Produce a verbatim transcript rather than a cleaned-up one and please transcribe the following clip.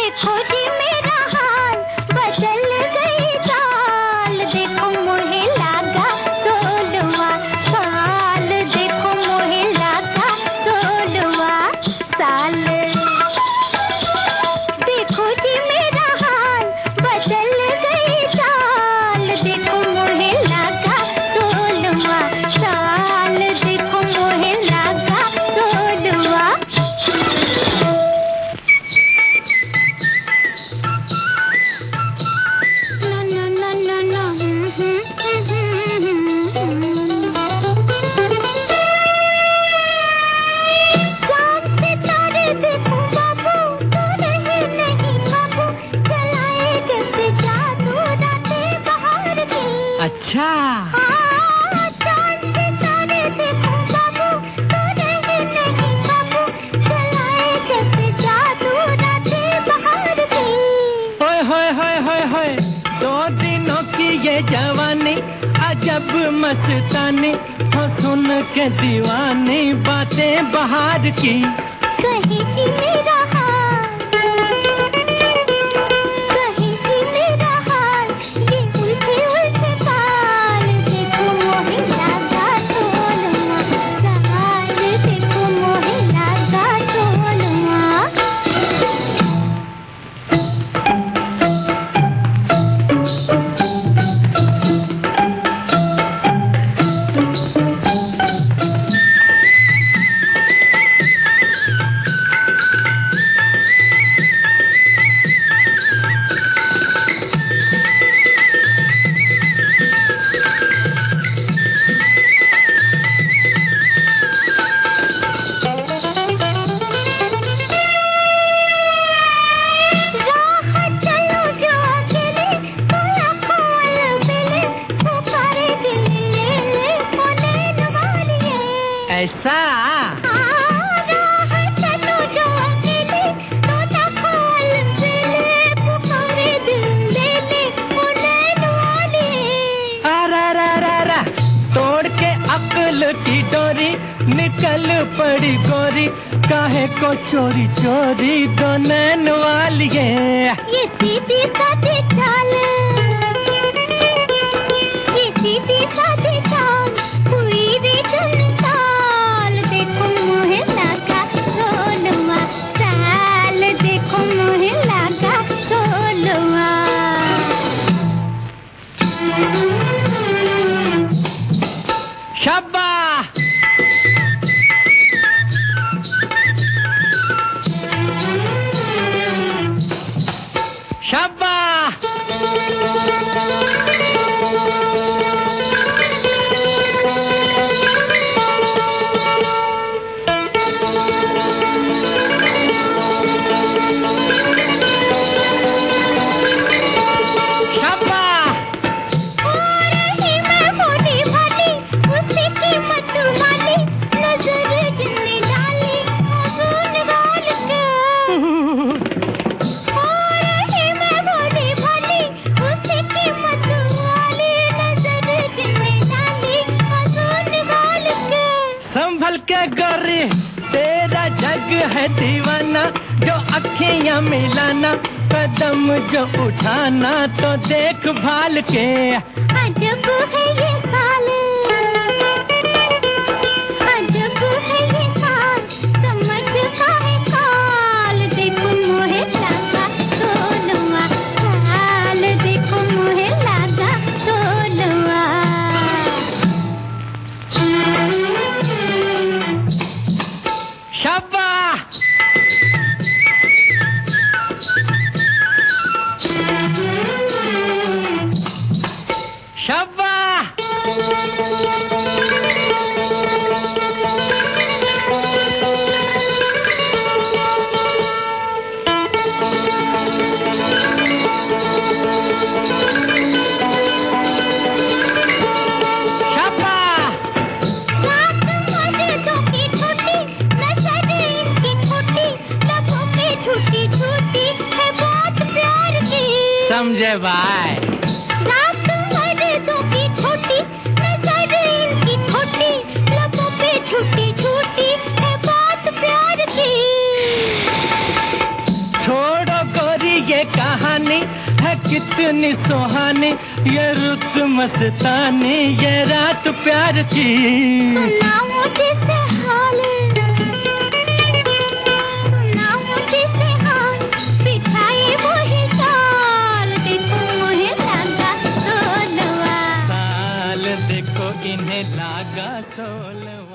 देखो जी मेरा हाल, बदल गई चाल, देखो मोहे लागा सोलवा साल, देखो मोहे लागा सोलवा साल। देखो जी मेरा हाल, बदल गई चाल, देखो मोहे लागा सोलवा साल, देखो मोहे लागा सोलवा। अच्छा चांद सितारे देखो बाबू, तो रहे नहीं बाबू, चलाए जैसे जादू रातें बहार की। होय होय होय होय होय, दो दिनों की ये जवानी अजब मस्तानी, हो सुन के दीवानी बातें बहार की। कहीं जी मेरा हाल, कहीं जी मेरा हाल, ये उलझे उलझे बाल, देखो मोहे लागा सोलवा साल, देखो मोहे लागा सोलवा। ऐसा चलो जो अकेले, तो ना खोल मेले, पुकारे दिल ले ले, ओ नैन वाले। अरा रा रा रा, तोड़ के अक्ल की डोरी, निकल पड़ी गोरी, काहे को चोरी चोरी दो नैन वालिए। ये सीधी सादी चाल, ये सीधी सादी चाल, हुई रे चंचाल, देखो मोहे लागा सोलवा साल, देखो मोहे लागा सोलवा। शाबाश शाबाश। संभल के गोरी, तेरा जग है दीवाना, जो अखियां मिलाना, कदम जो उठाना, तो देख भाल के। अजब है ये साल, अजब है ये साल, समझ का है काल, देखो मोहे लागा सोलवा साल, देखो मोहे लागा सोलवा। शाबाश शाबाश। समझे भाई। रात मर्दों की छोटी, नजर इनकी खोटी, लबों पे छूटी छूटी है बात प्यार की। छोड़ो गोरी कितनी सुहानी ये रुत मस्तानी, ये रात प्यार की। सुनाऊं जिसे हाल, सुनाऊं जिसे हाल, बिछाई वही साल, देखो मुझे लगा सोलवा साल, देखो इन्हें लागा सोलवा।